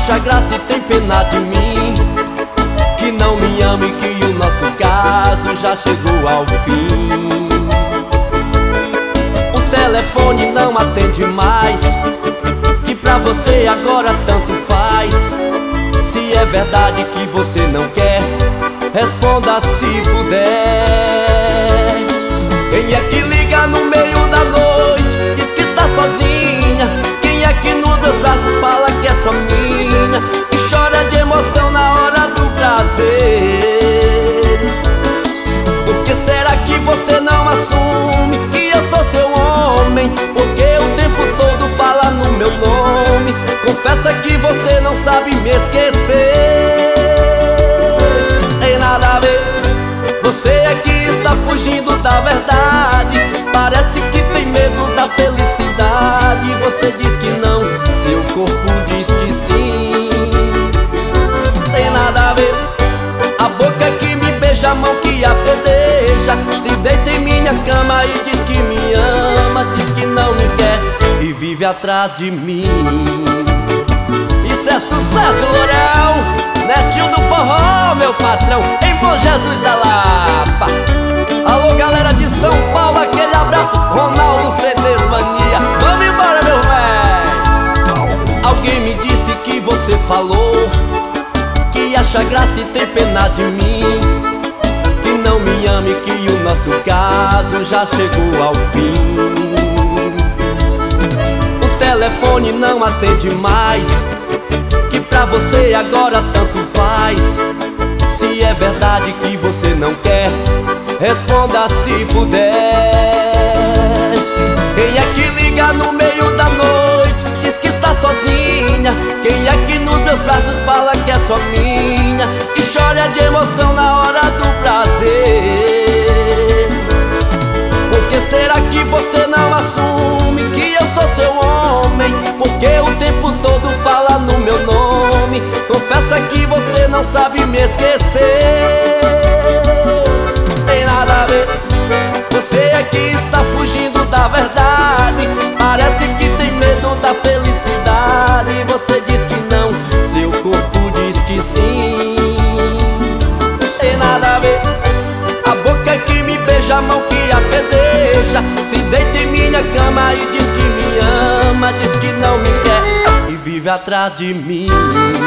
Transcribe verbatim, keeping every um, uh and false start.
acha graça e tem pena de mim, que não me ama e que o nosso caso já chegou ao fim. O telefone não atende mais, que pra você agora tanto faz. Se é verdade que você não quer, responda se puder. Quem é que liga no meio da noite, diz que está sozinha? Quem é que nos meus braços fala que é só minha, e chora de emoção na hora do prazer? Por que será que você não assume que eu sou seu homem? Porque o tempo todo fala no meu nome. Confessa que você não sabe me esquecer. Tem nada a ver, você é que está fugindo da verdade. Parece que tem medo da felicidade. Você diz que não, seu corpo diz que sim. Tem nada a ver, a boca que me beija, a mão que apedreja, se deita em minha cama e diz que me ama. Diz que não me quer e vive atrás de mim. Isso é sucesso, Lourão, netinho do forró, meu patrão, em Bom Jesus da Lapa. Alô, galera de São Paulo, aquele abraço, Ronaldo C Ds Mania. Vamos embora, meu velho. Alguém me disse que você falou que acha graça e tem pena de mim, que não me ama e que o nosso caso já chegou ao fim. O telefone não atende mais, que pra você agora tanto faz. Se é verdade que você não quer, responda se puder. Quem é que liga no meio da noite, diz que está sozinha? Quem é que nos meus braços fala que é só minha, e chora de emoção na hora do prazer? Por que será que você não assume que eu sou seu homem? Porque o tempo todo fala no meu nome. Confessa que você não sabe me esquecer. Tem nada a ver, você é que está fugindo da verdade. Parece que tem medo da felicidade. Você diz que não, seu corpo diz que sim. Tem nada a ver, a boca que me beija, a mão que apedreja, se deita em minha cama e diz que me ama. Diz que não me quer e vive atrás de mim.